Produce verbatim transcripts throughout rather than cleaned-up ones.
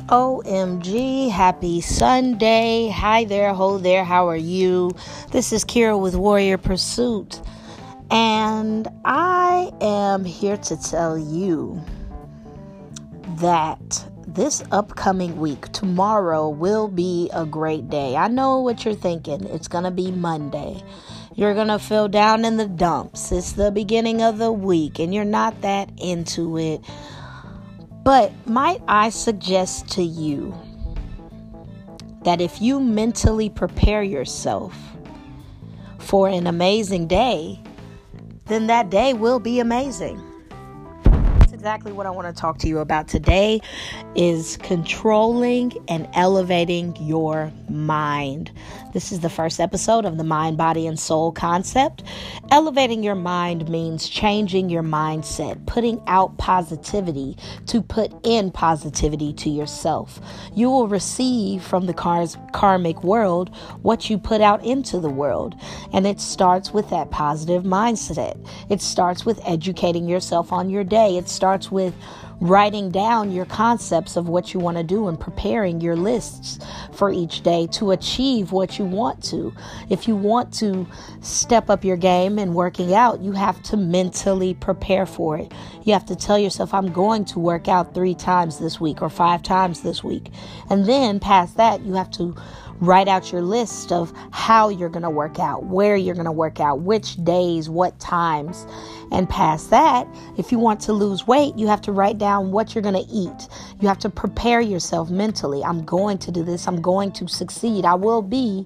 O M G, happy Sunday. Hi there, ho there, how are you? This is Kira with Warrior Pursuit, and I am here to tell you that this upcoming week, tomorrow, will be a great day. I know what you're thinking. It's going to be Monday. You're going to feel down in the dumps. It's the beginning of the week, and you're not that into it. But might I suggest to you that if you mentally prepare yourself for an amazing day, then that day will be amazing. That's exactly what I want to talk to you about today, is controlling and elevating your mind. This is the first episode of the Mind, Body, and Soul concept. Elevating your mind means changing your mindset, putting out positivity to put in positivity to yourself. You will receive from the cars, karmic world what you put out into the world. And it starts with that positive mindset. It starts with educating yourself on your day. It starts with writing down your concepts of what you want to do and preparing your lists for each day to achieve what you want to. If you want to step up your game and working out, you have to mentally prepare for it. You have to tell yourself, I'm going to work out three times this week or five times this week. And then past that, you have to write out your list of how you're going to work out, where you're going to work out, which days, what times. And past that, if you want to lose weight, you have to write down what you're going to eat. You have to prepare yourself mentally. I'm going to do this. I'm going to succeed. I will be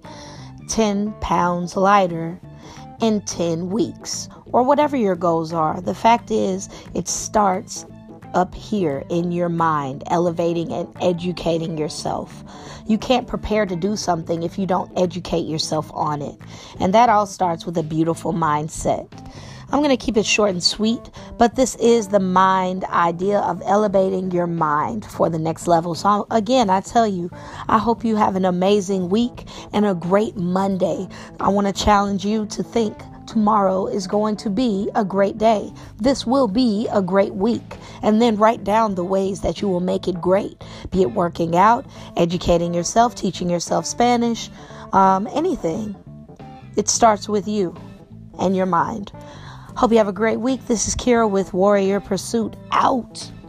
ten pounds lighter in ten weeks, or whatever your goals are. The fact is, it starts up here in your mind, elevating and educating yourself. You can't prepare to do something if you don't educate yourself on it. And that all starts with a beautiful mindset. I'm going to keep it short and sweet, but this is the mind idea of elevating your mind for the next level. So again, I tell you, I hope you have an amazing week and a great Monday. I want to challenge you to think tomorrow is going to be a great day. This will be a great week. And then write down the ways that you will make it great. Be it working out, educating yourself, teaching yourself Spanish, um, anything. It starts with you and your mind. Hope you have a great week. This is Kira with Warrior Pursuit. Out.